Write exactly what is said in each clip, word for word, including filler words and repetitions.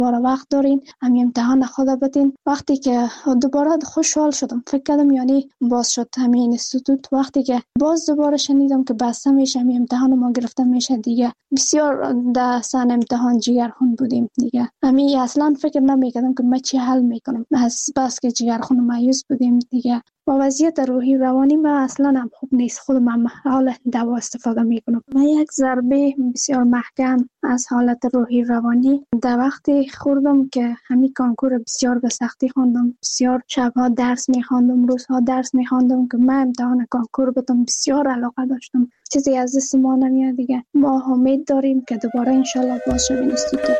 دوباره وقت دارین، همین امتحان خود بدین. وقتی که دوباره خوشحال شدم، فکر کردم یعنی باز شد همین اینستیتوت. وقتی که باز دوباره شنیدم که بسته میشه، همین امتحان ما گرفته میشه دیگه، بسیار در سن امتحان جگرخون بودیم دیگه. همین اصلا فکر نمیکردم که من چی حل میکنم، از بس که جگرخون مایوس بودیم دیگه. با وضعیت روحی روانی من اصلا هم خوب نیست، خودم هم حال دوا استفاده میکنم. من یک ضربه بسیار محکم از حالت روحی روانی در وقتی خوردم که همین کنکور بسیار به سختی خواندم، بسیار شبها درس میخواندم، روزها درس میخواندم که من امتحان کنکور بدم. بسیار علاقه داشتم، چیزی از دست ما نمیاد دیگه. ما امید داریم که دوباره انشالله باز شد اینستیتوت.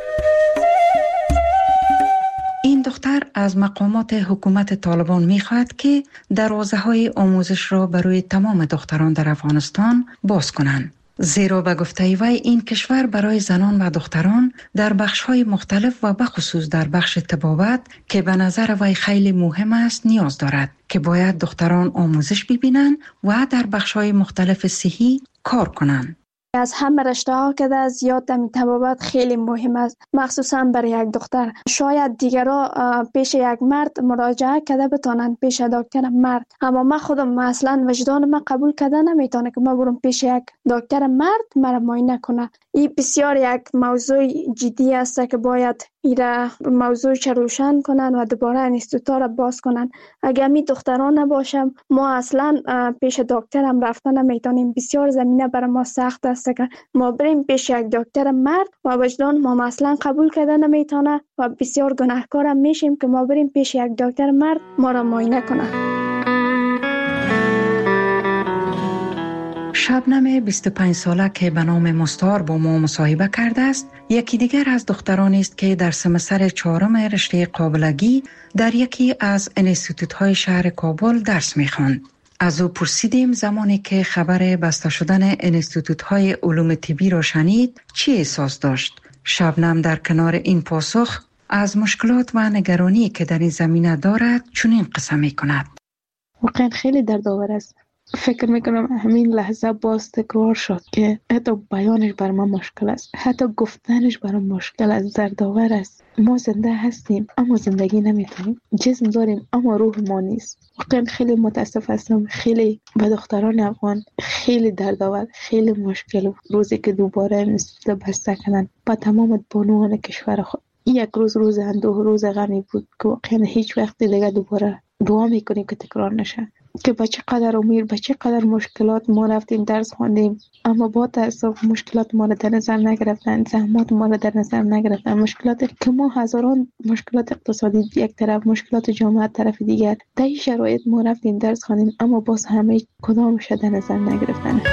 این دختر از مقامات حکومت طالبان می‌خواهد که دروازه‌های آموزش را برای تمام دختران در افغانستان باز کنند. زیرا به گفته وی این کشور برای زنان و دختران در بخش‌های مختلف و بخصوص در بخش طبابت که به نظر وی خیلی مهم است نیاز دارد که باید دختران آموزش ببینند و در بخش‌های مختلف صحی کار کنند. از همه رشته ها که در زیاد در طبابت خیلی مهم است، مخصوصا برای یک دختر. شاید دیگرها پیش یک مرد مراجعه کرده بتونن، پیش دکتر مرد، اما من خودم اصلا وجدان من قبول کرده نمیتونه که من برم پیش یک دکتر مرد مرا معاینه کنه. این بسیار یک موضوع جدی است که باید ایره موضوع چه روشن کنن و دوباره اینستیتوت را باز کنن. اگر می دختران نباشم ما اصلا پیش دکتر هم رفتن نمیتونیم. بسیار زمینه برای ما سخت است که ما بریم پیش یک دکتر مرد و وجدان ما اصلا قبول کرده نمیتونه و بسیار گناهکار هم میشیم که ما بریم پیش یک دکتر مرد ما را معاینه کنه. شبنم بیست و پنج ساله که به نام مستار با ما مصاحبه کرده است، یکی دیگر از دخترانی است که در سمستر چهارم رشته قابلگی در یکی از انستیتوت‌های شهر کابل درس می‌خواند. از او پرسیدیم زمانی که خبر بسته شدن انستیتوت‌های علوم طبی را شنید چی احساس داشت. شبنم در کنار این پاسخ از مشکلات و نگرانی که در این زمینه دارد چنین قصه می‌کند. واقعا خیلی دردآور است. فکر میکنم همین لحظه باز تکرار شد که حتی بیانش بر من مشکل است، حتی گفتنش برام مشکل است، دردآور است. ما زنده هستیم اما زندگی نمیتونیم، جسم داریم اما روح ما نیست. واقعا خیلی متاسف هستم. خیلی به دختران افغان خیلی دردآور، خیلی مشکل روزی که دوباره اینستیتوت بسته کنن با تمام بانوان کشور خود. یک روز روز اندوه، روز غمی بود که واقعا هیچ وقت دیگه دوباره دعا میکنیم که تکرار نشه. که با چقدر امید، با چقدر مشکلات ما رفتیم درس خواندیم اما با تأسف مشکلات ما را در نظر نگرفتن، زحمات ما را در نظر نگرفتن. مشکلات که ما هزاران مشکلات اقتصادی یک طرف، مشکلات جامعه طرف دیگر، در این شرایط ما رفتیم درس خواندیم اما باز همه کدامش در نظر نگرفتن.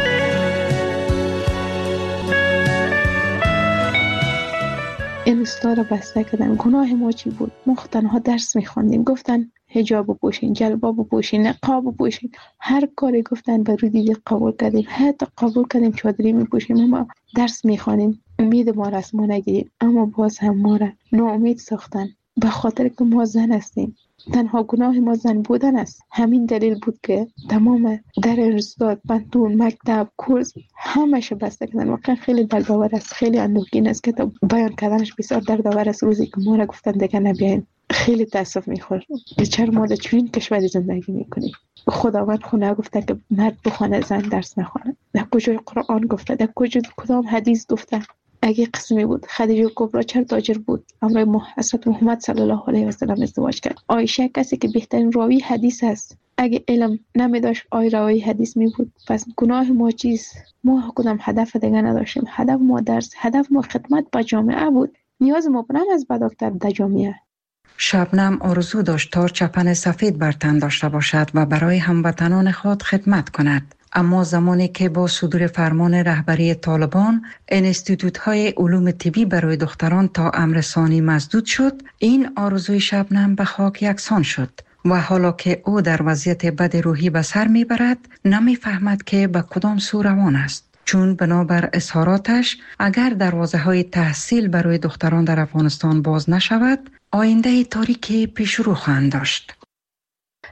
این استاد را بسته کردن. گناه ما چی بود؟ ما تنها درس می‌خواندیم. گفتن حجاب بپوشین، جلباب بپوشین، نقاب بپوشین، هر کاری گفتن به رو دیدی قبول کردیم. حتی قبول کردیم چادری میپوشیم اما درس میخوانیم. امید ما را از ما نگیریم اما باز هم ما را ناامید ساختن به خاطر که ما زن هستیم. تنها گناه ما زن بودن است. همین دلیل بود که تمام در استاد، پانتون، مکتب، کورس همش بسته کردن. واقعا خیلی دردآور است، خیلی اندوهگین است که بیان کردنش بسیار دردآور است. روزی که ما را گفتن دیگه نبیاین خیلی تاسف میخورم که چرا ما در چنین کشوری زندگی میکنیم. خداوند خونه گفته که مرد بخونه زن درس نخونه. در کجای قرآن گفته؟ در کجای کدام حدیث گفته؟ اگه قسمی بود خدیجه کبرا چرا تاجر بود؟ امروز حضرت محمد صلی الله علیه و سلم ازدواج کرد. عایشه کسی که بهترین راوی حدیث است. اگه علم نمیداشت آی راوی حدیث می بود. پس گناه ما چیست؟ ما کدام هدف دیگه نداشتیم. هدف ما درس، هدف ما خدمت به جامعه بود. نیاز ما برام از بداکتر در جامعه. شبنم آرزو داشت تا چپن سفید بر تن داشته باشد و برای هموطنان خود خدمت کند. اما زمانی که با صدور فرمان رهبری طالبان انستیتوت‌های علوم طبی برای دختران تا امر ثانی مسدود شد، این آرزوی شبنم به خاک یکسان شد و حالا که او در وضعیت بد روحی به سر میبرد نمیفهمد که به کدام سو روان است. چون بنابر اظهاراتش اگر دروازه‌های تحصیل برای دختران در افغانستان باز نشود، آینده تاریکی پیش رو خواهند داشت.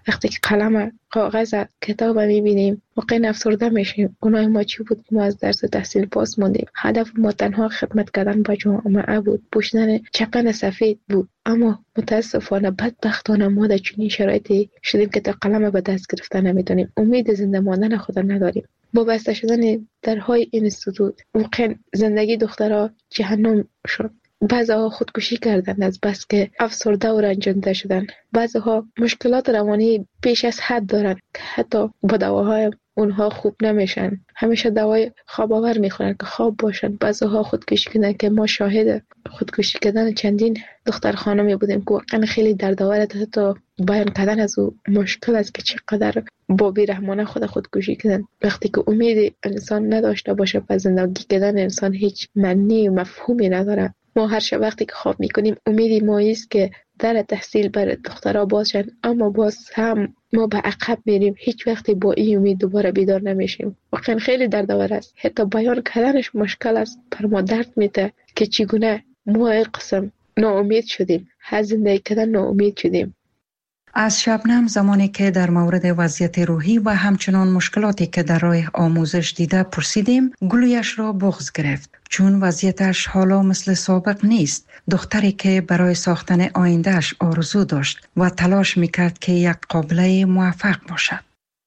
وقتی که قلم کاغذ کتاب میبینیم واقعا افسرده میشیم. گناه ما چی بود که ما از درس تحصیل پاس موندیم؟ هدف ما تنها خدمت کردن با جامعه بود، پوشیدن چپن سفید بود. اما متاسفانه بدبختانه ما در چنین شرایطی شدیم که تا قلم به دست گرفتن نمیتونیم، امید زنده ماندن خود نداریم. با بسته شدن درهای اینستیتوت واقعا زندگی دخترها جهنم شد. بعضی‌ها خودکشی کردند از بس که افسرده و رنجانده شدند. بعضی‌ها مشکلات روانی بیش از حد دارند که حتی با دواهای اونها خوب نمیشن. همیشه دوای خواب آور میخورن که خواب باشن. بعضی‌ها خودکشی کردن که ما شاهد خودکشی کردن چندین دختر خانمی بودیم که واقعا خیلی دردآور، حتی بیان کردن از او مشکل است که چقدر با بی‌رحمانه خود خودکشی کردن. وقتی که امید انسان نداشته باشه پس زندگی کردن انسان هیچ معنی و مفهومی نداره. ما هر شب وقتی که خواب میکنیم امیدی ما است که در تحصیل برای دخترها باز شد، اما باز هم ما به عقب میریم. هیچ وقتی با این امید دوباره بیدار نمیشیم. واقعا خیلی دردآور است. حتی بیان کردنش مشکل است. پر ما درد میده که چگونه ما این قسم ناامید شدیم، از زندگی کردن ناامید شدیم. از شبنم زمانی که در مورد وضعیت روحی و همچنان مشکلاتی که در راه آموزش دیده پرسیدیم، گلویش را بغض گرفت، چون وضعیتش حالا مثل سابق نیست. دختری که برای ساختن آیندهش آرزو داشت و تلاش میکرد که یک قابله موفق باشد.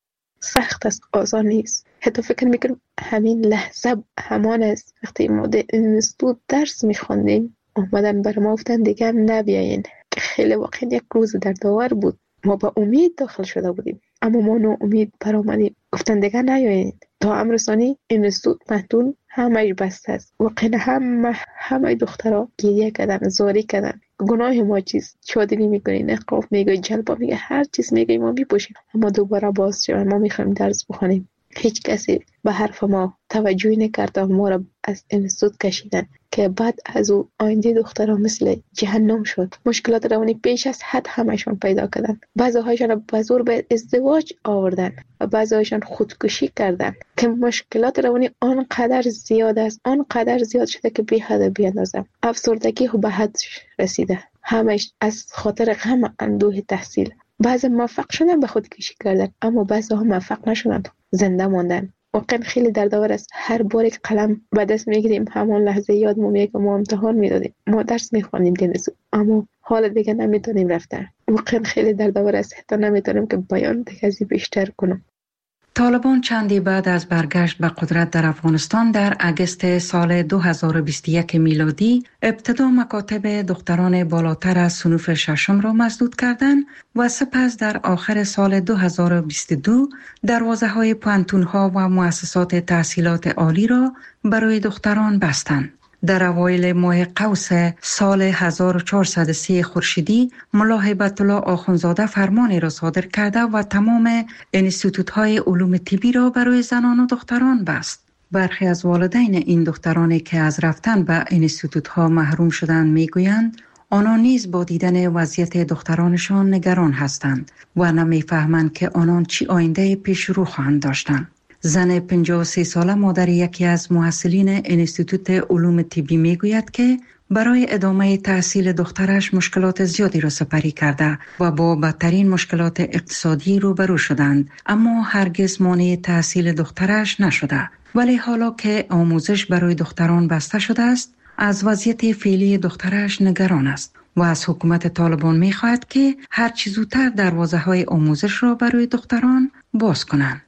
سخت است، آسان نیست. حتی فکر میکنم همین لحظه همان است وقتی ما در اینستیتوت درس میخوندیم اومدن بر ما گفتن دیگه نبیاین، که خیلی واقعا یک روز دردآور بود. ما با امید داخل شده بودیم اما ما نو امید بر آمدیم، گفتن دیگه نیاین. تا امرسانی اینستیتوت محدود همه بسته است. واقعا همه همه دخترها گریه کردن، زاری کردن. گناه ما چیز؟ شادی میکنی، نقاب میگی، جلبا میگی، هر چیز میگی ما میپوشیم. اما دوباره باز شد ما میخوایم درس بخونیم. هیچ کسی به حرف ما توجهی نکرد و ما را از اینستیتوت کشیدن که بعد از او آینده دخترها مثل جهنم شد. مشکلات روانی بیش از حد همشون پیدا کردن. بعضی هایشان به زور به ازدواج آوردن و بعضی هایشان خودکشی کردن که مشکلات روانی آنقدر زیاد است، آنقدر زیاد شده که بی حد بی اندازه. افسردگی به حد رسیده، همش از خاطر غم اندوه تحصیل. بعضی موفق شدن به خودکشی کردن اما بعضی ها موفق نشدن، زنده ماندن. واقعا خیلی دردآور است. هر بار که قلم به دست میگیریم همون لحظه یاد ما میاد که ما امتحان میدادیم، ما درس میخوانیم دینسو، اما حال دیگه نمیتونیم رفتن. واقعا خیلی دردآور است. حتی نمیتونم که بیان دیگه بیشتر کنم. طالبان چندی بعد از برگشت به قدرت در افغانستان در اگست سال دو هزار و بیست و یک میلادی ابتدا مکاتب دختران بالاتر از صنوف ششم را مسدود کردند و سپس در آخر سال دو هزار و بیست و دو دروازه‌های پانتون‌ها و مؤسسات تحصیلات عالی را برای دختران بستند. در اوایل ماه قوس سال هزار و چهارصد و سه خورشیدی ملا هیبت الله آخوندزاده فرمانی را صادر کرده و تمام انستیتوت‌های علوم طبی را برای زنان و دختران بست. برخی از والدین این دخترانی که از رفتن به انستیتوت‌ها محروم شدند میگویند آنان نیز با دیدن وضعیت دخترانشان نگران هستند و نمیفهمند که آنان چی آینده پیش رو خواهند داشتند. زن پنجاه و سه ساله مادر یکی از محصلین انستیتوت علوم طبی میگوید که برای ادامه تحصیل دخترش مشکلات زیادی را سپری کرده و با بدترین مشکلات اقتصادی روبرو شدند، اما هرگز مانع تحصیل دخترش نشده. ولی حالا که آموزش برای دختران بسته شده است، از وضعیت فعلی دخترش نگران است و از حکومت طالبان می‌خواهد که هر چه زودتر دروازه‌های آموزش را برای دختران باز کنند.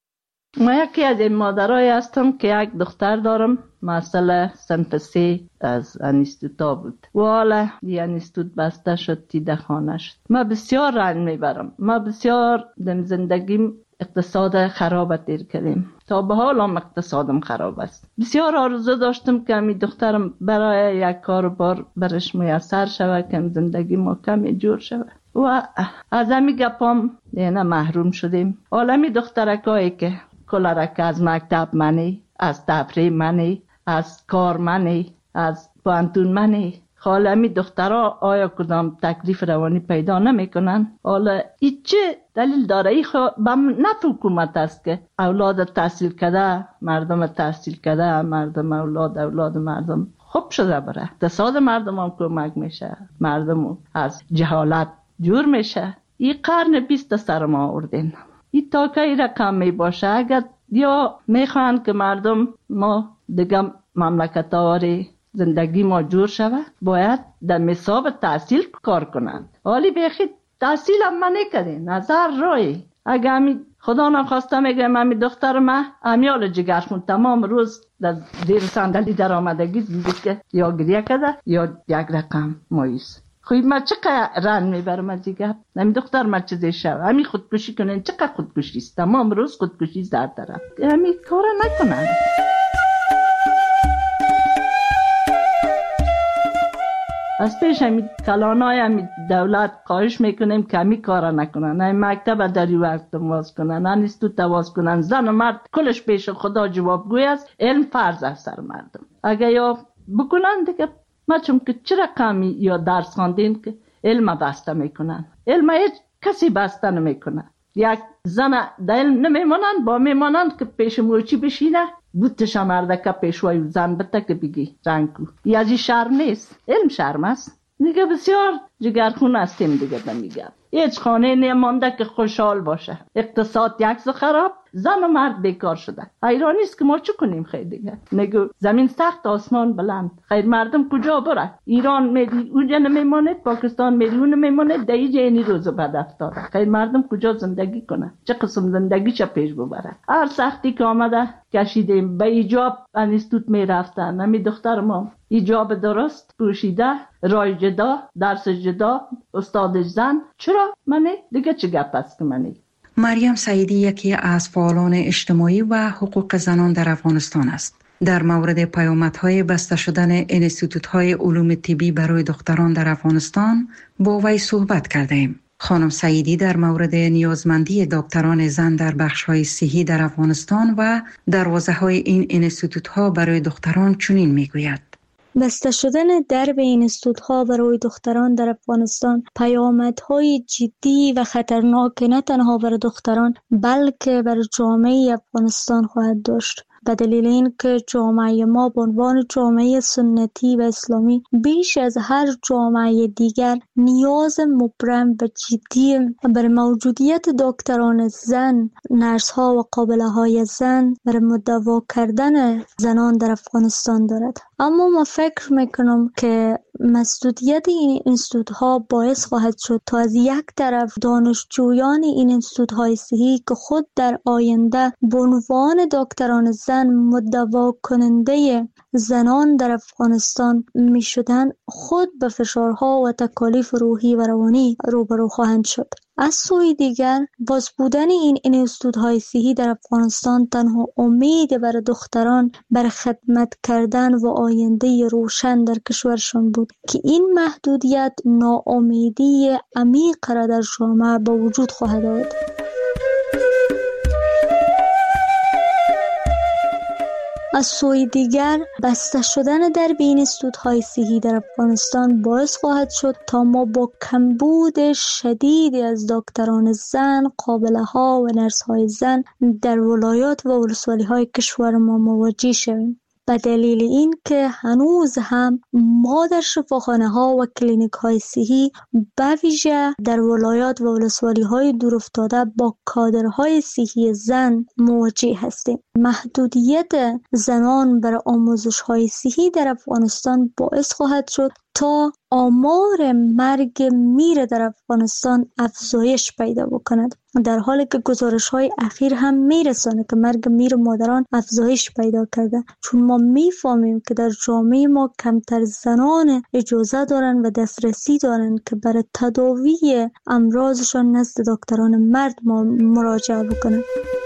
ما یکی از این مادرای هستم که یک دختر دارم، مسئله صنف سه از انستیتوت بود و حالا این انستیتوت بسته شد، تیده خانه شد. ما بسیار رنج میبرم. ما بسیار در زندگیم اقتصاد خراب تیر کردیم. تا به حال هم اقتصادم خراب است. بسیار آرزو داشتم که می دخترم برای یک کار بار برش میسر شود که زندگی ما کمی جور شود و از همی گپام دیگه محروم شدیم. عالمی دخترکایی که کلارک از مکتب منی، از تفریح منی، از کار منی، از پانتون منی. حالا می دخترها آیا کدام تکلیف روانی پیدا نمی کنن؟ حالا ای چه دلیل داره؟ ای خو بم نفع حکومت است که اولاد تحصیل کرده، مردم تحصیل کرده، مردم اولاد اولاد مردم خوب شده بره. اقتصاد مردم هم کمک میشه، مردم از جهالت جور میشه. این قرن بیست سر ما آوردین. این تا که این رقم می باشه، اگر یا میخوان که مردم ما دیگه مملکت آوری زندگی ما جور شوه، باید در مساب تحصیل کار کنند. حالی بیخی تحصیل هم من نکردین، نظر روی اگه همی خدا نخواسته میگه من می دختر ما امیال جگرشون تمام روز در زیر صندلی در آمدگی دیدید که یا گریه کرده یا یک رقم مایوس. خوی ما چقدر رن میبرم از دیگر نمی دختر ما چیزی شو همی خودکشی کنن، چقدر خودکشی است، تمام روز خودکشی است در طرف، همی کار نکنن. از پیش همی کلانای همی دولت خواهش میکنیم که همی کار نکنن، همی مکتب در این وقت واز کنن، انستیتوت واز کنن. زن و مرد کلش پیش خدا جوابگوی است. علم فرض است سر مردم. اگه یا بکنن دیگه ما چون که چرا کمی یا درس خواندین که علم بسته میکنن، علم هیچ کسی بسته نمیکنه. یک زن در علم نمیمانن، با میمانن که پیش موچی بشینه بوتش مرده که پیشوای زن بته که بگی رنگو. یه از این شرم نیست، علم شرم است. دیگه بسیار جگرخون هستیم دیگه بمیگم. هیچ خانه نمانده که خوشحال باشه. اقتصاد یک سو خراب، زن و مرد بیکار شده. حیرانی است که ما چه کنیم خیر دیگه. نگو زمین سخت آسمان بلند، خیر مردم کجا بره؟ ایران میری اونجا نمیماند، پاکستان میری اون نمیماند، در اینجا اینی روزو بعد افتاده. خیر مردم کجا زندگی کنه؟ چه قسم زندگیش پیش ببره؟ هر سختی که آمده کشیدیم. به ایجاب انستیتوت میرفتن، نمی دختر ما ایجاب درست پوشیده، رای جدا، درس جدا، استاد زن. چرا منی؟ دیگه چه گپ است که منی؟ مریم سعیدی یکی از فعالان اجتماعی و حقوق زنان در افغانستان است. در مورد پیامدهای بسته شدن انستیتوت‌های علوم طبی برای دختران در افغانستان با وی صحبت کردیم. خانم سعیدی در مورد نیازمندی دکتران زن در بخش‌های صحی در افغانستان و دروازه‌های این انستیتوت‌ها برای دختران چنین می‌گوید: بسته شدن درب انستیتوت‌ها برای دختران در افغانستان پیامدهای جدی و خطرناک نه تنها برای دختران بلکه برای جامعه افغانستان خواهد داشت. به دلیل اینکه جامعه ما به عنوان جامعه سنتی و اسلامی بیش از هر جامعه دیگر نیاز مبرم و جدی بر موجودیت دکتران زن، نرس ها و قابله های زن برای مدوا کردن زنان در افغانستان دارد. اما ما فکر میکنم که مسدودیت این انستیتوت ها باعث خواهد شد تا از یک طرف دانشجویان این انستیتوت های صحی که خود در آینده به عنوان دکتران زن مدوا کننده زنان در افغانستان می شدن خود به فشارها و تکالیف روحی و روانی روبرو خواهند شد. از سوی دیگر باز بودن این انستیتوت های صحی در افغانستان تنها امید برای دختران بر خدمت کردن و آینده روشن در کشورشان بود که این محدودیت ناامیدی عمیق را در جامعه به وجود خواهد آورد. از سوی دیگر بسته شدن در بین انستیتوت‌های صحی در افغانستان باعث خواهد شد تا ما با کمبود شدیدی از دکتران زن، قابله‌ها و نرس‌های زن در ولایات و ولسوالی‌های کشور ما مواجه شویم. به دلیل این که هنوز هم ما در شفاخانه ها و کلینیک های صحی به ویژه در ولایات و ولسوالی های دور افتاده با کادرهای صحی زن مواجه هستیم. محدودیت زنان برای آموزش های صحی در افغانستان باعث خواهد شد تا آمار مرگ میر در افغانستان افزایش پیدا بکند، در حالی که گزارش های اخیر هم میرسانه که مرگ میر مادران افزایش پیدا کرده، چون ما میفهمیم که در جامعه ما کمتر زنان اجازه دارن و دسترسی دارن که برای تداوی امراضشان نزد دکتران مرد ما مراجعه بکنن.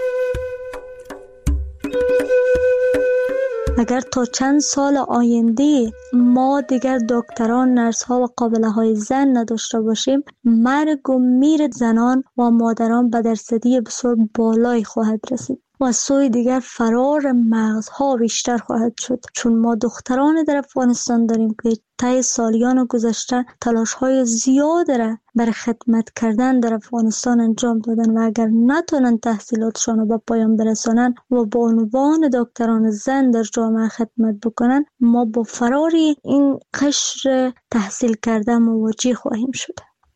اگر تا چند سال آینده ما دیگر دکتران، نرس ها و قابله های زن نداشته باشیم، مرگ و میر زنان و مادران به درصدی بسیار بالایی خواهد رسید و از سوی دیگر فرار مغزها بیشتر خواهد شد، چون ما دختران در افغانستان داریم که طی سالیان گذشته تلاش های زیاد را برای خدمت کردن در افغانستان انجام دادن و اگر نتونن تحصیلاتشان رو به پایان برسانن و با عنوان دکتران زن در جامعه خدمت بکنن، ما با فرار این قشر تحصیل کرده مواجه خواهیم شد.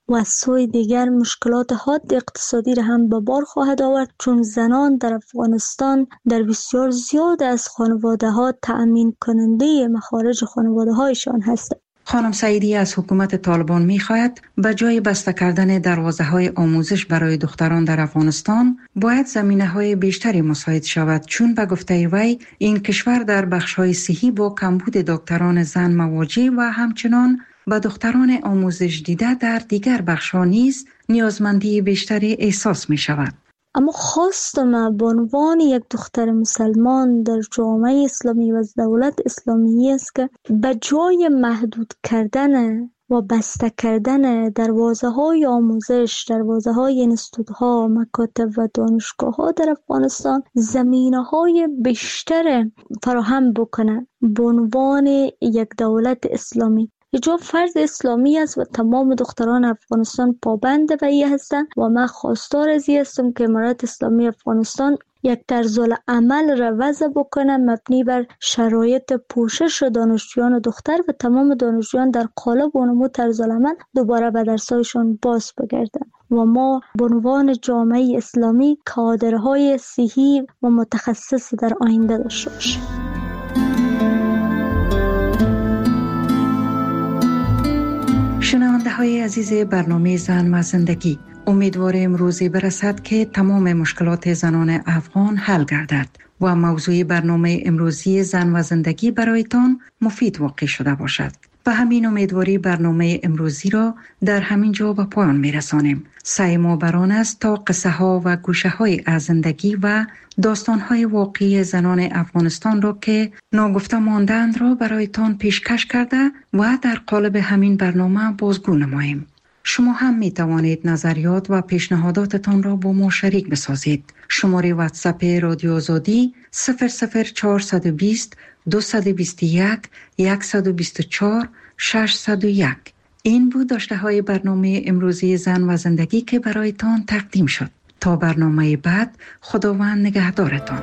و از سوی دیگر مشکلات حاد اقتصادی را هم به بار خواهد آورد، چون زنان در افغانستان در بسیار زیاد از خانواده ها تأمین کننده مخارج خانواده هایشان هستند. خانم سعیدی از حکومت طالبان می خواهد به جای بسته کردن دروازه های آموزش برای دختران در افغانستان باید زمینه های بیشتری مساعد شود، چون به گفته وی این کشور در بخش های صحی با کمبود دکتران زن مواجه و همچنان به دختران آموزش دیده در دیگر بخش ها نیز نیازمندی بیشتری احساس می شود. اما خواست من به عنوان یک دختر مسلمان در جامعه اسلامی و دولت اسلامی است که به جای محدود کردن و بسته کردن دروازه های آموزش، دروازه های انستیتوت‌ها، مکاتب و دانشگاه ها در افغانستان زمینه های بیشتر فراهم بکنه به عنوان یک دولت اسلامی. حجاب فرض اسلامی است و تمام دختران افغانستان پابند به این هستند و من خواستار از این هستم که امارت اسلامی افغانستان یک طرز عمل را وضع بکنه مبنی بر شرایط پوشش دانشجویان دختر و تمام دانشجویان در قالب و نمو طرز عمل دوباره به درسایشان باز بگردند و ما به عنوان جامعه اسلامی کادرهای صحی و متخصص در آینده داشته باشیم. شنونده های عزیز برنامه زن و زندگی، امیدواریم روزی برسد که تمام مشکلات زنان افغان حل گردد و موضوع برنامه امروزی زن و زندگی برایتان مفید واقع شده باشد. و همین امیدواری برنامه امروزی را در همین جا به پایان می رسانیم. سعی ما بر آن است تا قصه ها و گوشه های از زندگی و داستان های واقعی زنان افغانستان را که ناگفته ماندند را برایتان پیشکش کرده و در قالب همین برنامه بازگو نماییم. شما هم می توانید نظریات و پیشنهاداتتان را با ما شریک بسازید. شماره واتساپ رادیو آزادی صفر صفر چهارصد و بیست دویست و بیست و یک صد و بیست و چهار ششصد و یک. این بود داشته های برنامه امروزی زن و زندگی که برایتان تقدیم شد. تا برنامه بعد، خداوند نگهدارتان.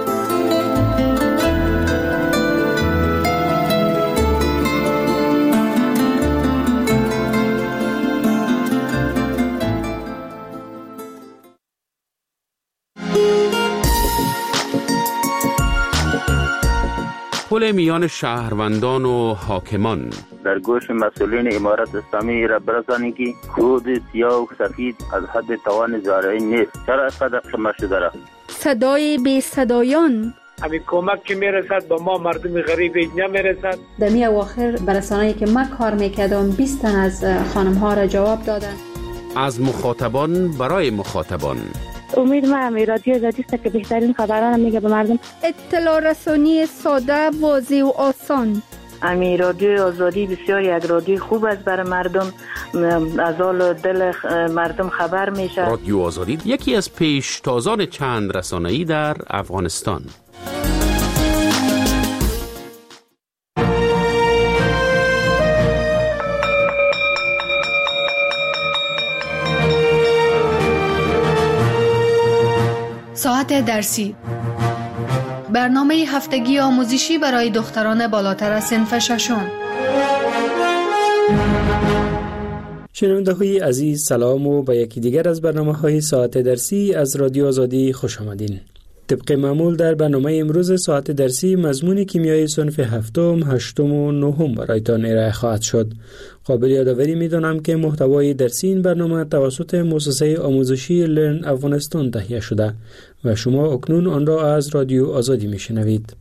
پل میان شهروندان و حاکمان در گوش مسئولین امارت اسلامی را برسانی که خود سیاه و سفید از حد توان زارعی نیست. چرا اینقدر خمه شده را؟ صدای بی صدایان، همین کمک که میرسد با ما مردم غریب نمیرسد. در می اواخر برسانه‌ای که من کار میکردم بیست تن از خانم ها را جواب دادن. از مخاطبان برای مخاطبان. امید من امی رادیو آزادی است که بهترین خبران میگه به مردم. اطلاع رسانی ساده، واضح و آسان. امی رادیو آزادی بسیار یک رادیو خوب است برای مردم، از حال دل مردم خبر میشه. رادیو آزادی یکی از پیشتازان چند رسانه‌ای در افغانستان. ساعت درسی، برنامه هفتگی آموزشی برای دختران بالاتر از صنف ششم. شنونده های عزیز سلام و به یکی دیگر از برنامه های ساعت درسی از رادیو آزادی خوش آمدین. طبق معمول در برنامه امروز ساعت درسی مضمون کیمیای صنف هفتم، هشتم و نهم برایتان ارائه خواهد شد. قابل یادآوری می‌دانم که محتوای درسی این برنامه توسط مؤسسه آموزشی لرن افغانستان تهیه شده و شما اکنون آن را از رادیو آزادی می‌شنوید.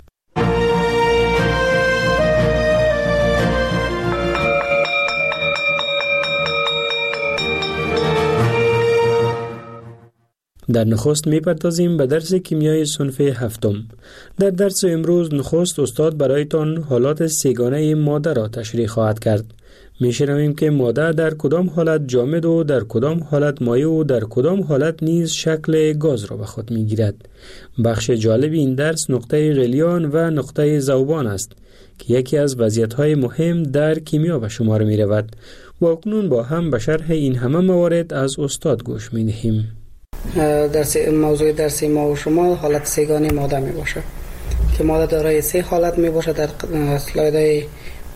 در نخست می‌پردازیم به درس کیمیای صنف هفتم. در درس امروز نخست استاد برایتان حالات سه‌گانه ماده را تشریح خواهد کرد. می‌شنویم که ماده در کدام حالت جامد و در کدام حالت مایع و در کدام حالت نیز شکل گاز را به خود می‌گیرد. بخش جالب این درس نقطه غلیان و نقطه ذوبان است که یکی از وضعیت‌های مهم در کیمیا به شمار می‌رود. و اکنون با هم به شرح این همه موارد از استاد گوش می‌دهیم. درس موضوع درسی ما و شما حالت سه‌گانه ماده می باشه که ماده دارای سه حالت می باشه. در اسلایدهای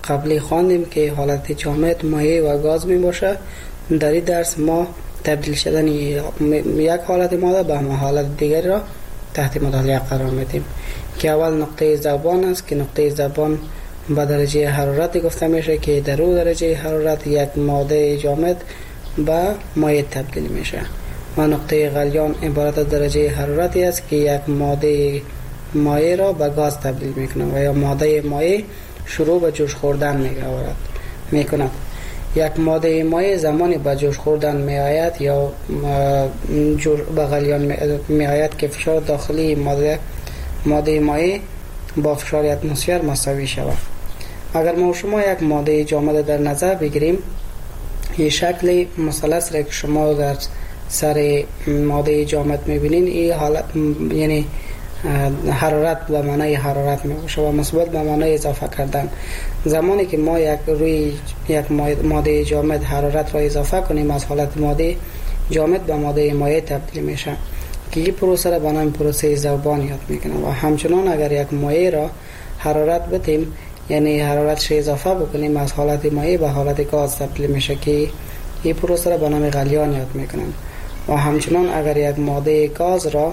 قبلی خواندیم که حالت جامد مایع و گاز می باشه. در این درس ما تبدیل شدن یک حالت ماده به حالت دیگر را تحت مطالعه قرار میدیم که اول نقطه زبان است که نقطه زبان به درجه حرارت گفته میشه که در اون درجه حرارت یک ماده جامد به مایع تبدیل میشه و نقطه غلیان عبارت از درجه حرارتی است که یک ماده مایع را به گاز تبدیل میکنه و یا ماده مایع شروع به جوش خوردن میگوارد میکند. یک ماده مایع زمانی به جوش خوردن میآید یا به غلیان میآید که فشار داخلی ماده ماده مایع با فشار اتمسفر مساوی شود. اگر ما شما یک ماده جامد در نظر بگیریم، این شکل مثلث را که شما در سر ماده جامد میبینین، این حالت یعنی حرارت به معنای حرارت میباشه و مثبت به معنای اضافه کردن. زمانی که ما یک روی یک ماده جامد حرارت را اضافه کنیم، از حالت ماده جامد به ماده مایع تبدیل میشه که این پروسه را به نام پروسه ذوبان یاد میکنه. و همچنان اگر یک مایع را حرارت بدیم، یعنی حرارتش اضافه بکنیم، از حالت مایع به حالت گاز تبدیل میشه که این پروسه را به نام غلیان یاد میکنن. و همچنان اگر یک ماده گاز را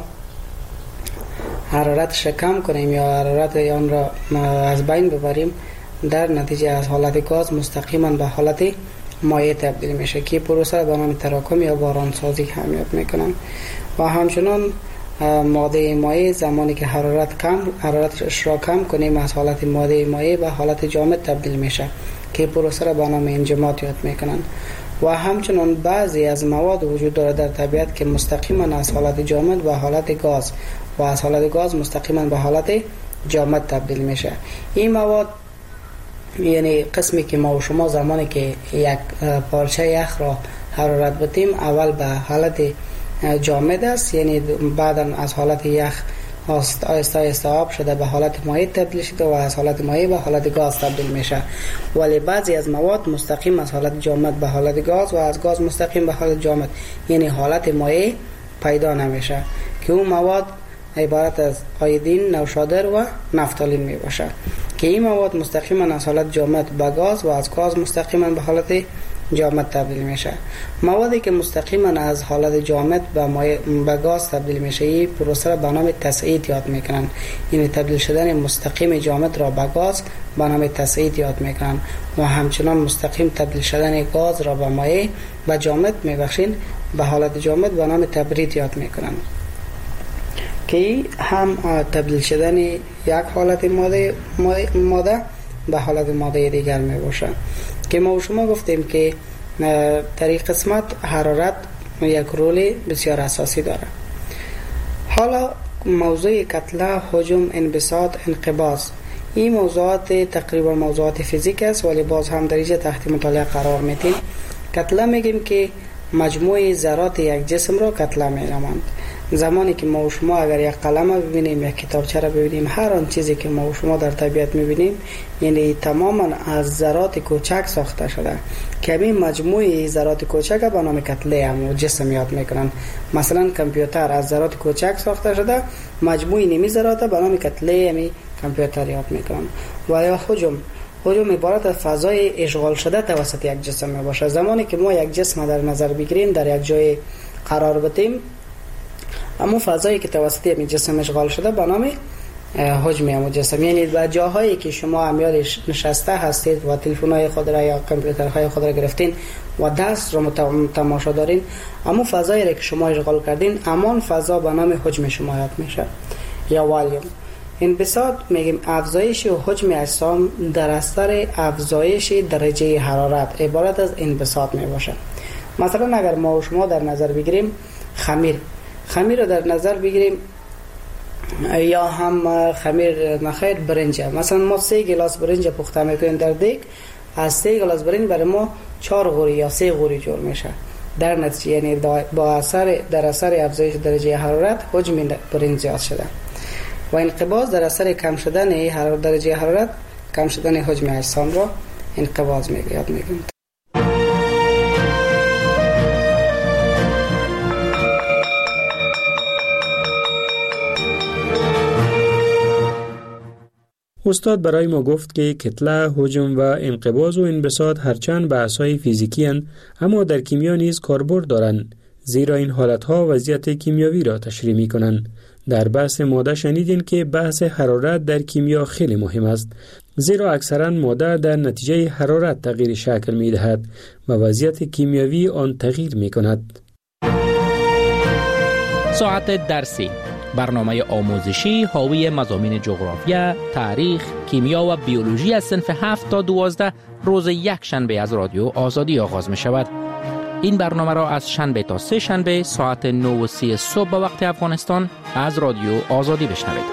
حرارتش کم کنیم یا حرارت آن را از بین ببریم، در نتیجه از حالت گاز مستقیما به حالت مایع تبدیل میشه که پروسه را به نام تراکم یا بارانسازی هم یاد میکنن. و همچنان ماده مایع زمانی که حرارت کم حرارتش را کم کنیم، از حالت ماده مایع به حالت جامد تبدیل میشه که پروسه را به نام انجماد یاد میکنن. و همچنان بعضی از مواد وجود داره در طبیعت که مستقیما از حالت جامد به حالت گاز و از حالت گاز مستقیما به حالت جامد تبدیل میشه. این مواد یعنی قسمی که ما و شما زمانی که یک پارچه یخ را حرارت بدیم، اول به حالت جامد است، یعنی بعدا از حالت یخ آهسته آهسته آب شده به حالت مایع تبدیل شده و از حالت مایع به حالت گاز تبدیل میشه. ولی بعضی از مواد مستقیم از حالت جامد به حالت گاز و از گاز مستقیم به حالت جامد، یعنی حالت مایع پیدا نمیشه که اون مواد عبارت از آیودین، نوشادر و نفتالین می باشه که این مواد مستقیما از حالت جامد به گاز و از گاز مستقیما به حالت جامد تبدیل میشه. موادی که مستقیما از حالت جامد به مایع به گاز تبدیل میشه، این پروسه را به نام تصعید یاد میکنن. یعنی تبدیل شدن مستقیم جامد را به گاز به نام تصعید یاد میکنن و همچنان مستقیم تبدیل شدن گاز را به مایع و جامد میبخشین به حالت جامد به نام تبرید یاد میکنن که هم تبدیل شدن یک حالت ماده ماده به حالت ماده دیگر می باشه. که ما و شما گفتیم که در این قسمت حرارت یک رول بسیار اساسی داره. حالا موضوع کتله، حجم، انبساط، انقباض، این موضوعات تقریبا موضوعات فیزیک است ولی باز هم در اینجا تحت مطالعه قرار میدیم. کتله میگیم که مجموع ذرات یک جسم را کتله میگویند. زمانی که ما و شما اگر یک قلم ببینیم، یک کتابچه را ببینیم، هر آن چیزی که ما و شما در طبیعت میبینیم یعنی تماما از ذرات کوچک ساخته شده که همین مجموعه ذرات کوچک به نام کتله هم جسم یاد میکنن. مثلا کامپیوتر از ذرات کوچک ساخته شده، مجموعه نیمی ذرات به نام کتله همی کامپیوتر یاد میکنن. و یا حجم، حجم عبارت از فضای اشغال شده توسط یک جسم می باشه. زمانی که ما یک جسم در نظر بگیریم، در یک جای قرار بدیم، اما فضایی که توسط این جسم اشغال شده به نام حجم همون جسم، یعنی به جاهایی که شما امیال نشسته هستید و تلفن‌های خود را یا کامپیوترهای خود را گرفتین و دست را تماشا دارین، اما فضایی را که شما اشغال کردین، امان فضا به نام حجم شما یاد میشه یا والیوم. انبساط میگیم افزایش و حجم اجسام در اثر افزایش درجه حرارت عبارت از انبساط می باشه. مثلا اگر ما و شما در نظر بگیریم خمیر خمیر رو در نظر بگیریم یا هم خمیر نخیر برنج، مثلا ما سه گلاس برنج پخته میکنیم در دیگ، از سه گلاس برنج برای ما چهار غوری یا سه غوری جور میشه. در نتیجه یعنی با اثر در اثر افزایش درجه حرارت حجم برنج زیاد شده. و انقباض در اثر کم شدن حرارت درجه حرارت کم شدن حجم اجسام را انقباض میگه یاد میگیم. استاد برای ما گفت که کتله، حجم و انقباض و انبساط هرچند بحث‌های فیزیکی اند، اما در کیمیا نیز کاربرد دارند، زیرا این حالتها وضعیت کیمیاوی را تشریح می‌کنند. در بحث ماده شنیدین که بحث حرارت در کیمیا خیلی مهم است، زیرا اکثرا ماده در نتیجه حرارت تغییر شکل می‌دهد و وضعیت کیمیاوی آن تغییر می‌کند. ساعت درسی، برنامه آموزشی حاوی مضامین جغرافیا، تاریخ، کیمیا و بیولوژی از صنف هفت تا دوازده روز یک شنبه از رادیو آزادی آغاز می شود. این برنامه را از شنبه تا سه شنبه ساعت نه و سی صبح به وقت افغانستان از رادیو آزادی بشنوید.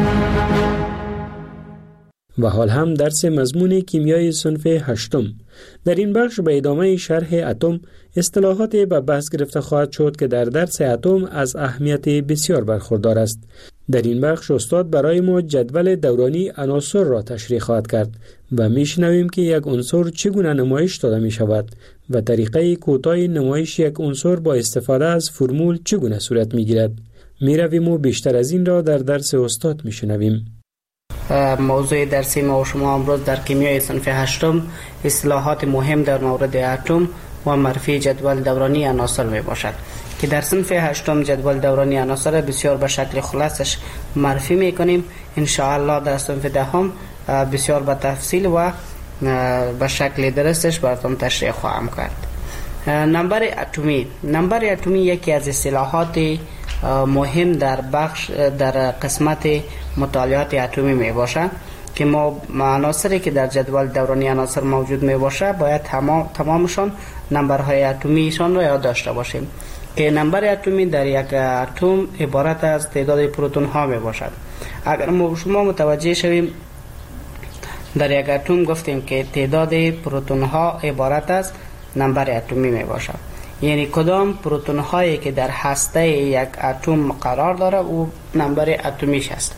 و حال هم درس مضمون کیمیای صنف هشتم. در این بخش به ادامه شرح اتم اصطلاحات به بحث گرفته خواهد شد که در درس اتم از اهمیت بسیار برخوردار است. در این بخش استاد برای ما جدول دورانی عناصر را تشریح خواهد کرد و میشنویم که یک عنصر چگونه نمایش داده می شود و طریقه کوتاه نمایش یک عنصر با استفاده از فرمول چگونه صورت می گیرد. می رویم و بیشتر از این را در درس استاد می شنویم. موضوع درسی ما و شما امروز در کیمیای صنف هشتم اصطلاحات مهم در مورد اتم و معرفی جدول دورانی عناصر می باشد که در صنف هشتم جدول دورانی عناصر بسیار به شکل خلاصش معرفی می کنیم. ان شاء الله در صنف دهم بسیار به تفصیل و به شکل درستش براتون تشریح خواهم کرد. نمبر اتمی نمبر اتمی یکی از اصطلاحات مهم در بخش در قسمت مطالعات اتمی می باشد که ما عناصری که در جدول دورانی عناصر موجود می باشه باید تمام تمامشان نمبرهای اتمیشان را یاد داشته باشیم که نمبر اتمی در یک اتم عبارت از تعداد پروتون ها می باشد. اگر ما شما متوجه شویم در یک اتم گفتیم که تعداد پروتون ها عبارت از نمبر اتمی می باشد، یعنی کدام پروتون هایی که در هسته یک اتم قرار داره او نمبر اتمیش است.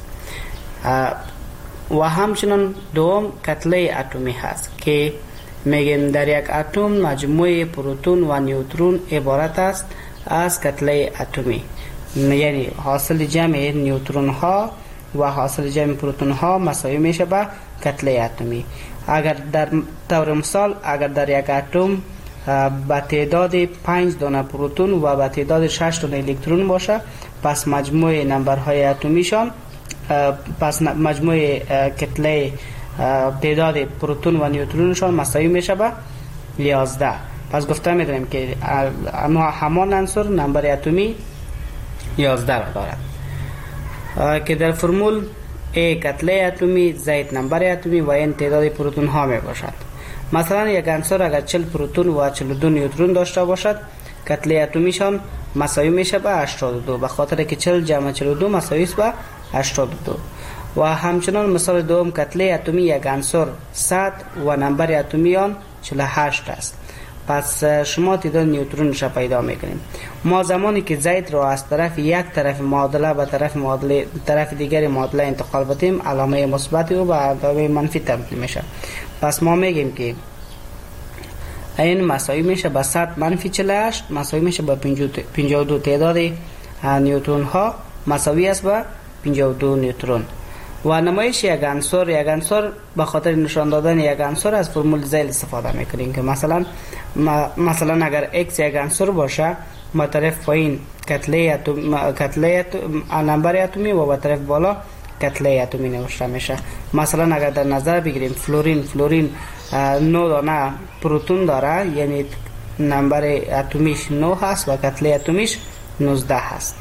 و همچنین دوم کتله اتمی هست که میگیم در یک اتم مجموعه پروتون و نیوترون عبارت است از کتله اتمی، یعنی حاصل جمع نیوترون ها و حاصل جمع پروتون ها مساوی میشه به کتله اتمی. اگر در طور مثال اگر در یک اتم با تعداد پنج دانه پروتون و با تعداد شش دانه الکترون باشه، پس مجموع نمبرهای اتمیشان پس مجموع کتله تعداد پروتون و نیوترونشان مساوی میشه به یازده. پس گفته میدونیم که همان عنصر نمبر اتمی یازده را دارد که در فرمول A کتله اتمی، زائد نمبر اتمی و این تعداد پروتون ها می باشد. مثلا یک عنصر اگر چهل پروتون و چهل و دو نیوترون داشته باشد، کتله اتمیشان مساوی میشه به هشتاد و دو، به خاطر که چهل جمع چهل و دو مساوی است به هشتاد و دو. و همچنان مثال دوم کتله اتمی یک عنصر صد و نمبر اتمی آن چهل و هشت است. پس شما تعداد نیوترونش پیدا میکنیم. ما زمانی که زید را از طرف یک طرف معادله به طرف معادله طرف دیگر معادله انتقال بدیم، علامه مثبت و به علامه منفی تبدیل میشه. پس ما میگیم که این مساوی میشه به صد منفی چهل و هشت، مساوی میشه به پنجاه و دو. تعداد نیوترون ها مساوی است به پنجاه و دو نیوترون. و نمایش یک عنصر یک عنصر به خاطر نشان دادن یک عنصر از فرمول زیل استفاده میکنیم که مثلا مثلا اگر x یک عنصر باشه، ما طرف پایین کتله اتم کتله نمبر اتمی و به طرف بالا کتله اتمی نوشته میشه. مثلا اگر در نظر بگیریم فلورین فلورین نه دانه پروتون داره، یعنی نمبر اتمیش نه هست و کتله اتمیش نوزده هست.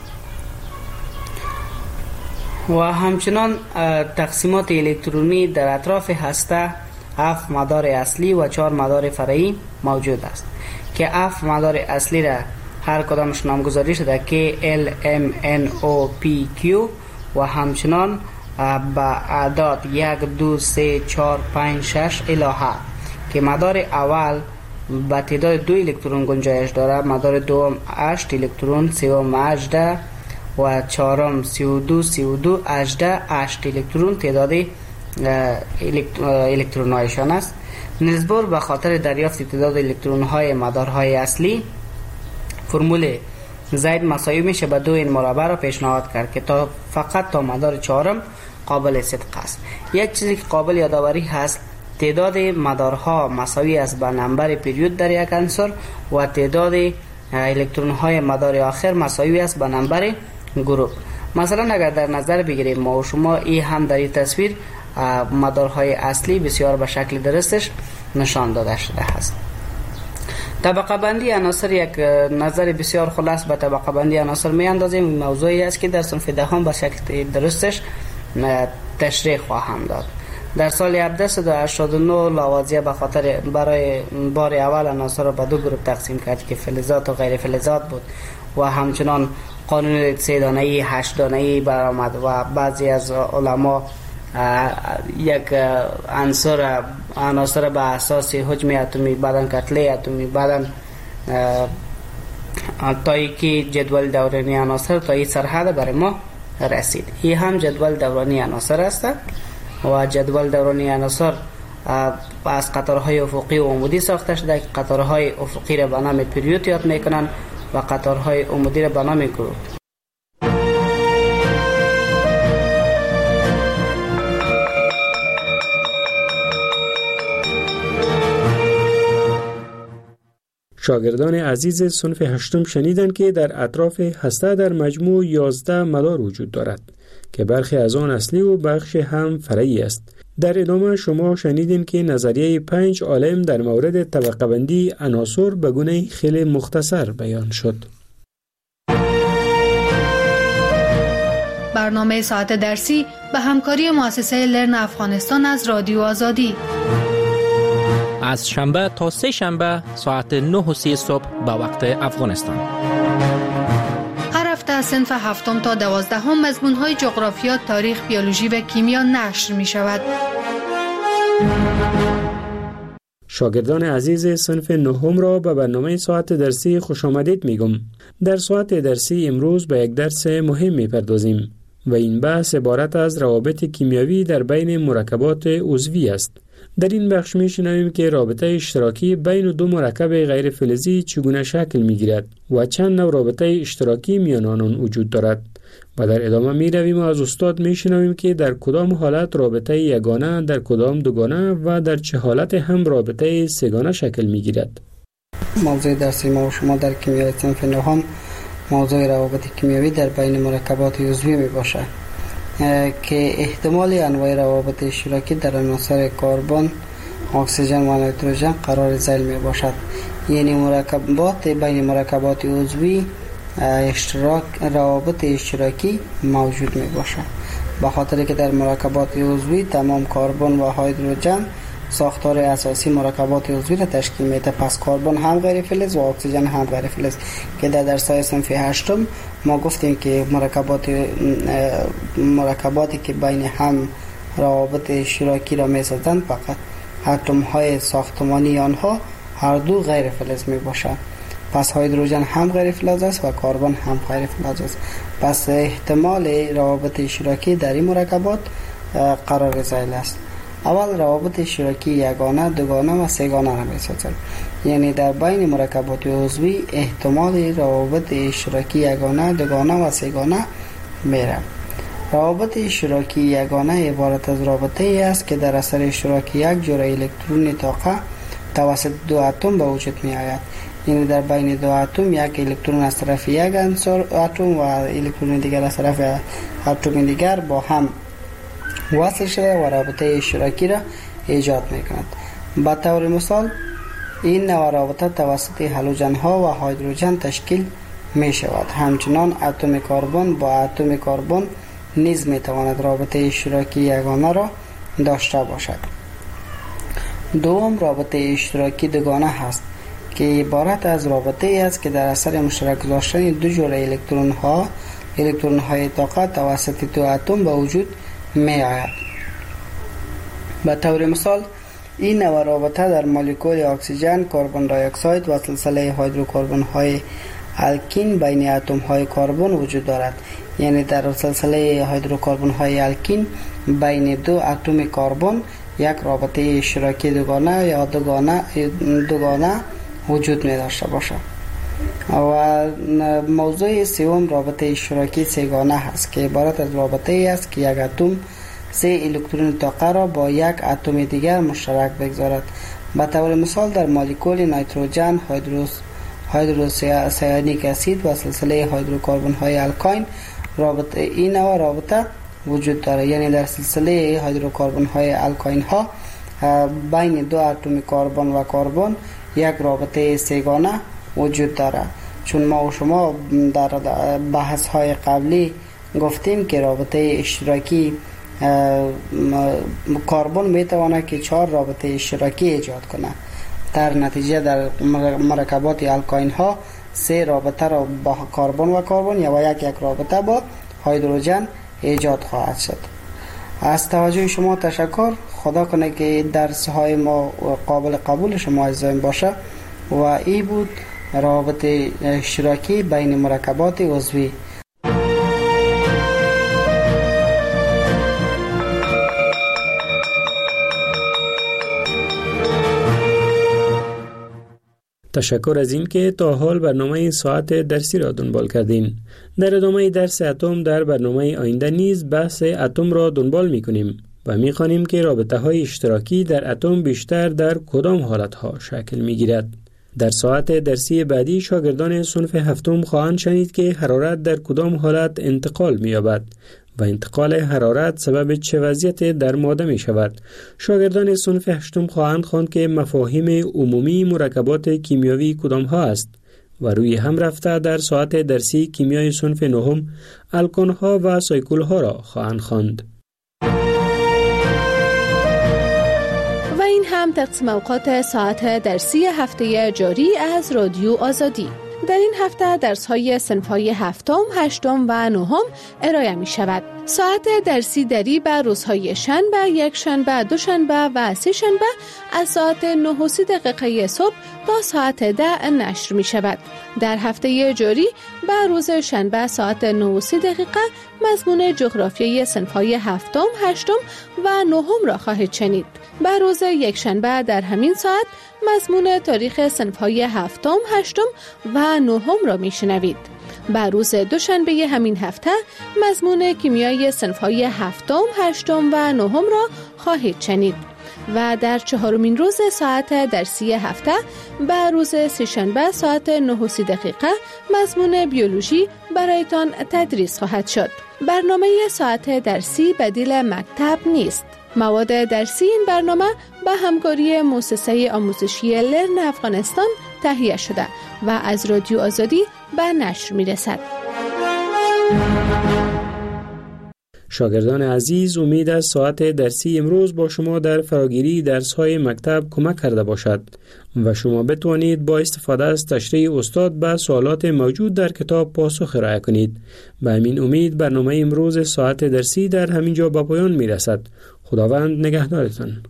و همچنان تقسیمات الکترونی در اطراف هسته هفت مدار اصلی و چهار مدار فرعی موجود است که هفت مدار اصلی را هر کدامش نامگذاری شده که L, M, N, O, P, Q و همچنان با اعداد یک، دو، سه، چهار، پنج، شش الی هفت که مدار اول با تعداد دو الکترون گنجایش داره، مدار دوم هشت الکترون، سوم هجده و چهارم سی و دو سی و دو هجده هشت الکترون تعداد الکترون هایشان است. نسبت به خاطر دریافت تعداد الکترون های مدارهای اصلی، فرمول زید مساوی میشه به دو این مربع را پیشنهاد کرد که تا فقط تا مدار چهارم قابل صدق است. یک چیزی که قابل یادآوری هست، تعداد مدارها مساوی است با نمبر پریود در یک عنصر و تعداد الکترون های مدار آخر مساوی است با نمبر گروپ. مثلا اگر در نظر بگیریم ما و شما، این هم در این تصویر مدارهای اصلی بسیار به شکل درستش نشان داده شده است. طبقه بندی عناصر یک نظر بسیار خلاص به طبقه بندی عناصر می اندازیم. موضوعی است که در صنف دهم به شکل درستش تشریح خواهم داد. در سال هزار و هفتصد و هشتاد و نه لاوازیه به خاطر برای بار اول عناصر را به دو گروه تقسیم کرد که فلزات و غیر فلزات بود و همچنان قانون سه دانه‌ای هشت دانه‌ای برآمد و بعضی از علما یک عنصر عناصر به اساس حجم اتمی، بعدن کتله اتمی، بعدن تایی که جدول دورانی عناصر تا این سرحد برای ما رسید. این هم جدول دورانی عناصر است و جدول دورانی عناصر از قطارهای افقی و عمودی ساخته شده که قطارهای افقی را به نام پریود یاد میکنن و قطارهای عمودی را به نام گروپ. شاگردان عزیز صنف هشتم شنیدند که در اطراف هسته در مجموع یازده مدار وجود دارد که برخی از آن اصلی و بخش هم فرعی است. در ادامه شما شنیدین که نظریه پنج عالم در مورد طبقه بندی عناصر به گونه خیلی مختصر بیان شد. برنامه ساعت درسی به همکاری مؤسسه لرن افغانستان از رادیو آزادی از شنبه تا سه شنبه ساعت نه و سی صبح به وقت افغانستان. هر هفته صنف هفتم تا دوازدهم مضمون‌های جغرافیا، تاریخ، بیولوژی و کیمیا نشر می شود. شاگردان عزیز صنف نهم را به برنامه ساعت درسی خوش آمدید می گم. در ساعت درسی امروز به یک درس مهم می پردازیم و این بحث عبارت از روابط کیمیایی در بین مرکبات عضوی است. در این بخش می شنویم که رابطه اشتراکی بین دو مرکب غیر فلزی چگونه شکل می گیرد و چند نوع رابطه اشتراکی میان آنان وجود دارد و در ادامه می رویم و از استاد می شنویم که در کدام حالت رابطه یگانه، در کدام دوگانه و در چه حالت هم رابطه سه‌گانه شکل می گیرد. موضوع درسی ما و شما در کیمیای صنف نهم موضوع روابط کیمیایی در بین مرکبات عضوی می باشد که احتمال انواع روابط اشتراکی در عناصر کربن، اکسیژن و نیتروژن قرار ذیل می باشد. یعنی مرکبات بین مرکبات عضوی اشتراک روابط اشتراکی موجود می باشد، به خاطر که در مرکبات عضوی تمام کربن و هیدروژن ساختار اساسی مرکبات عضوی را تشکیل میده. پس کربن هم غیر فلز و اکسیژن هم غیر فلز که در درس‌های صنف هشتم ما گفتیم که مرکبات مرکباتی که بین هم روابط اشتراکی را میسازند فقط اتم های ساختمانی آنها هر دو غیر فلز می باشند. پس هیدروژن هم غیر فلز است و کربن هم غیر فلز است. پس احتمال روابط اشتراکی در این مرکبات قرار ذیل است. اول روابط اشتراکی یگانه، دوگانه و سه‌گانه را می‌سازند. یعنی در بین مرکبات عضوی احتمال روابط اشتراکی یگانه، دوگانه و سه‌گانه میره. روابط اشتراکی یگانه عبارت از رابطه ای است که در اثر اشتراک یک جرعه الکترون طاقه توسط دو اتم به وجود می آید. یعنی در بین دو اتم یک الکترون از طرف یک عنصر اتم و الکترون دیگر از طرف اتم دیگر با هم وصل شده و رابطه اشتراکی را ایجاد می کند. به طور مثال این نوع رابطه توسط هالوژن ها و هیدروژن تشکیل می شود. همچنان اتم کربن با اتم کربن نیز می تواند رابطه اشتراکی یگانه را داشته باشد. دوم رابطه اشتراکی دوگانه هست که عبارت از رابطه ای است که در اثر مشترک گذاشتن دو جور الکترون ها الکترون های طاقه توسط دو اتم به وجود می آید. به طور مثال این نوع رابطه در مولکول اکسیژن، کربن دی اکساید و سلسله هیدروکربن های الکین بین اتم های کربن وجود دارد. یعنی در سلسله هیدروکربن های الکین بین دو اتم کربن یک رابطه اشتراکی دوگانه یا دوگانه دوگانه وجود می داشته باشد. و موضوع سوم رابطه اشتراکی سه‌گانه است که عبارت از رابطه ای است که یک اتم سه الکترون طاقه را با یک اتم دیگر مشترک بگذارد. به طور مثال در مولکول نیتروژن، هیدروس هیدروسیانیک اسید و سلسله هیدروکربن های الکاین رابطه این نوع رابطه وجود دارد. یعنی در سلسله هیدروکربن های الکاین ها بین دو اتم کربن و کربن یک رابطه سه‌گانه وجود دارد. چون ما و شما در بحث های قبلی گفتیم که رابطه اشتراکی کربن میتواند که چهار رابطه اشتراکی ایجاد کنه. در نتیجه در مرکبات الکاین ها سه رابطه را با کربن و کربن یا یک یک رابطه با هیدروژن ایجاد خواهد شد. از توجه شما تشکر. خدا کنه که درس های ما قابل قبول شما عزیزان باشه و این بود رابطه اشتراکی بین مرکبات عضوی. تشکر از این که تا حال برنامه ساعت درسی را دنبال کردین. در ادامه درس اتم در برنامه آینده نیز بحث اتم را دنبال می کنیم و می خوانیم که رابطه های اشتراکی در اتم بیشتر در کدام حالت ها شکل می گیرد. در ساعت درسی بعدی شاگردان صنف هفتم خواهند شنید که حرارت در کدام حالت انتقال می یابد و انتقال حرارت سبب چه وضعیت در ماده می شود. شاگردان صنف هشتم خواهند خواند که مفاهیم عمومی مرکبات کیمیاوی کدام ها است و روی هم رفته در ساعت درسی کیمیای صنف نهم الکن ها و سایکل ها را خواهند خواند. و این هم تقسیم اوقات ساعت درسی هفته جاری از رادیو آزادی. در این هفته درس‌های صنف‌های هفتم، هشتم و نهم ارائه می‌شود. ساعت درسی دری بر روزهای شنبه، یک شنبه، دو شنبه و سه شنبه از ساعت نه و سی دقیقه صبح تا ساعت ده نشر می‌شود. در هفته جاری بر روز شنبه ساعت نه و سی دقیقه مضمون جغرافیای صنف‌های هفتم، هشتم و نهم را خواهید شنید. بر روز یک شنبه در همین ساعت مضمون تاریخ صنف‌های هفتم، هشتم و نهم را میشنوید. بر روز دوشنبه همین هفته مضمون کیمیای صنف‌های هفتم، هشتم و نهم را خواهید شنید. و در چهارمین روز ساعت درسی هفته بر روز سه‌شنبه ساعت نه و سی دقیقه مضمون بیولوژی برایتان تدریس خواهد شد. برنامه ساعت درسی بدیل مکتب نیست. مواد درسی این برنامه به همکاری مؤسسه آموزشی لرن افغانستان تهیه شده و از رادیو آزادی به نشر می رسد. شاگردان عزیز، امید از ساعت درسی امروز با شما در فراگیری درس‌های مکتب کمک کرده باشد و شما بتوانید با استفاده از تشریح استاد به سوالات موجود در کتاب پاسخ ارائه کنید. به همین امید برنامه امروز ساعت درسی در همین جا به پایان می رسد. خداوند نگهدارتان.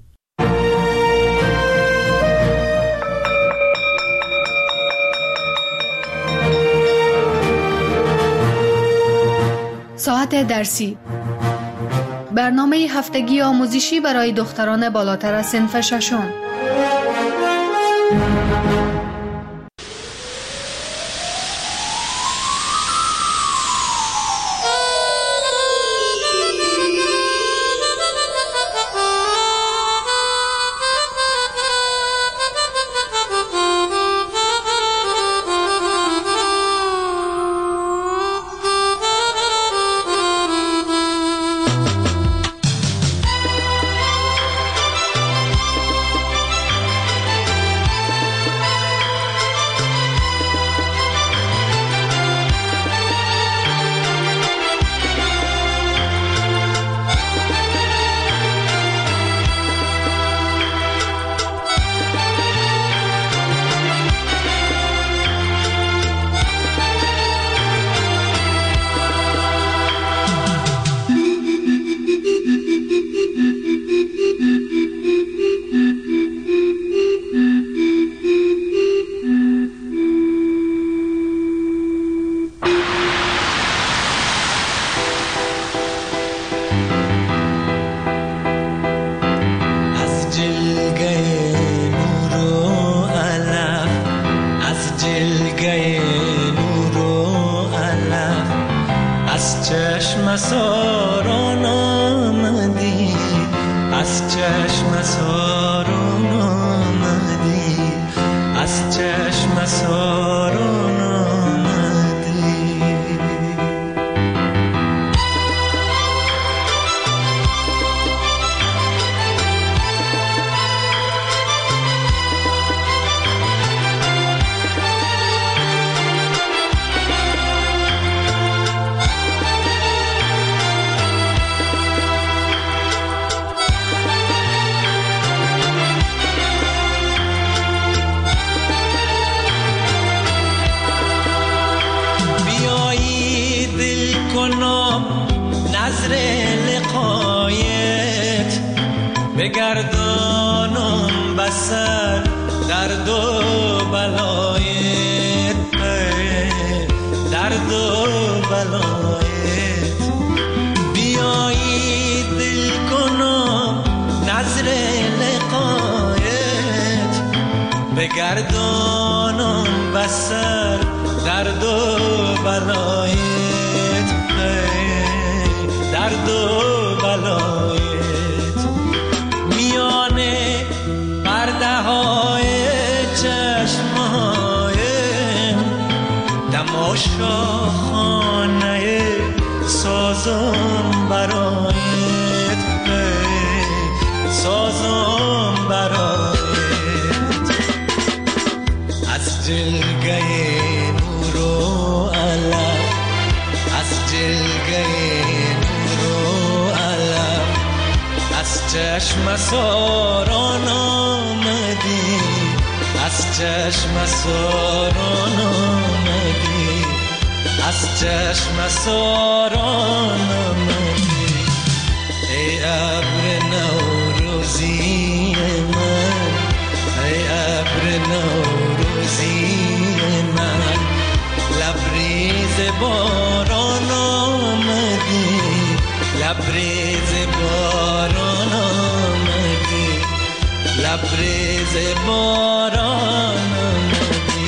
ساعت درسی، برنامه هفتگی آموزشی برای دختران بالاتر از صنف ششم. چشم ساران آمدی از چشم سارون آمدی، از چشم سارون آمدی. نظر لقایت بگردانم بسر درد و بلایت، درد و بلایت. بیایی دل کنم نظر لقایت بگردانم بسر درد و بلایت، درد و بلایت. میانه پرده های چشمهایم تماشا خانه سازم برایت، سازم برایت. از جلگه نور و علم، از جلگه از چشم ساران آمدی، از چشم ساران آمدی، از چشم ساران آمدی. ای ابر نوروزی من، ای ابر نوروزی من، لبریز باران آمدی، لبریز باران آمدی، لبریز باران آمدی.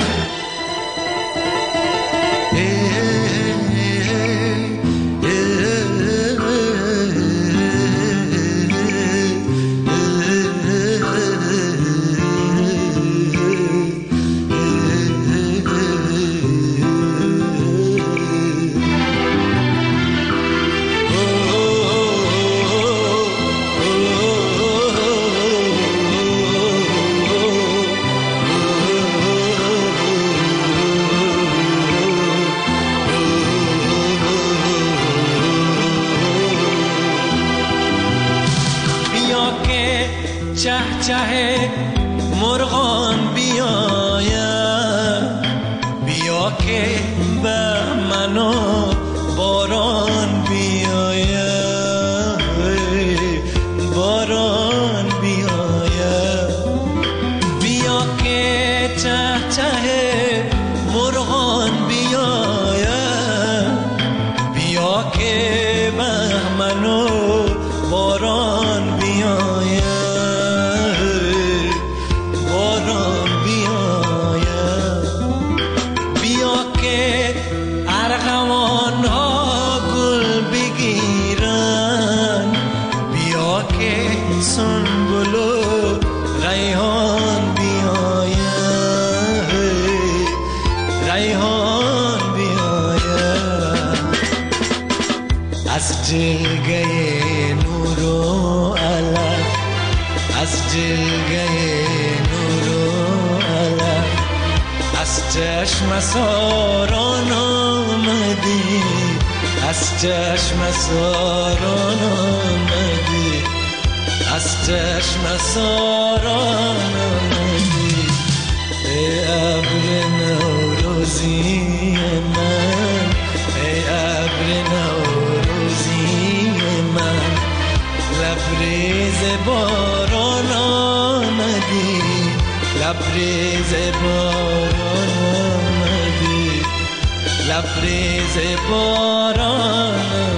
چه چه مرغان بیایم، بیا که به منو باران بیایم، باران بیایم. بیا که چه چه مرغان بیایم، بیا که به منو باران بیایم، سنبل و ریحان بیاید، ریحان بیاید. از جلگه نور و علم، از جلگه نور و علم، از چشم ساران آمدی، از چشم ساران آمدی، از چشم ساران آمدی. ای ابر نوروزی من، ای ابر نوروزی من، لبریز باران آمدی، لبریز باران آمدی، لبریز باران آمدی.